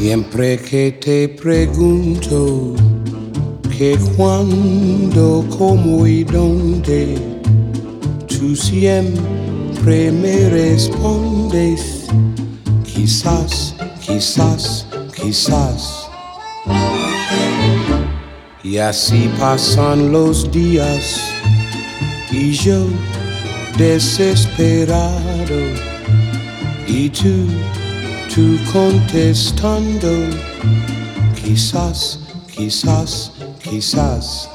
Siempre que te pregunto que cuándo, cómo y dónde, tú siempre me respondes quizás, quizás, quizás. Y así pasan los días y yo desesperado y tú contestando quizás, quizás, quizás.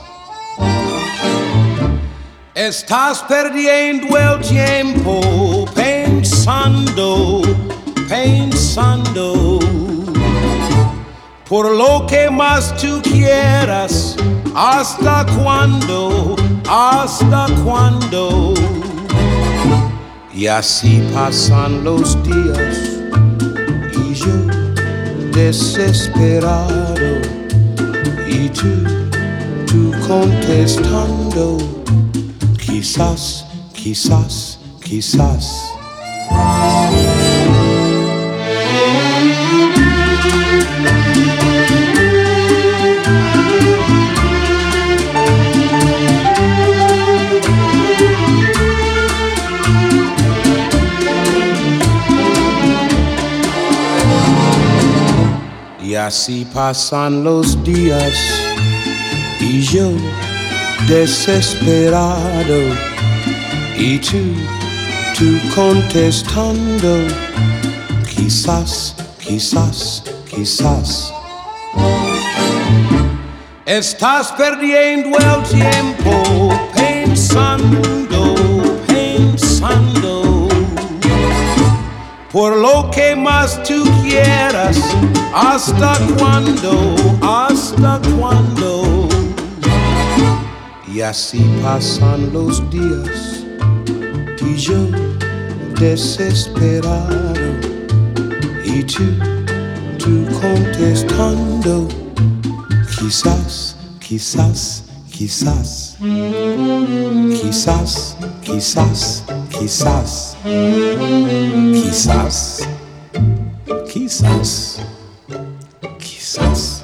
Estás perdiendo el tiempo pensando, pensando por lo que más tú quieras. ¿Hasta cuándo? ¿Hasta cuándo? Y así pasan los días y yo desesperado y tú contestando quizás, quizás, quizás. Y así pasan los días y yo desesperado y tú contestando quizás, quizás, quizás. Estás perdiendo el tiempo pensando, pensando por lo que más tú quieras. ¿Hasta cuándo? ¿Hasta cuándo? Y así pasan los días y yo desesperado y tú contestando quizás, quizás, quizás. Quizás, quizás, quizás. Quizás, quizás, quizás.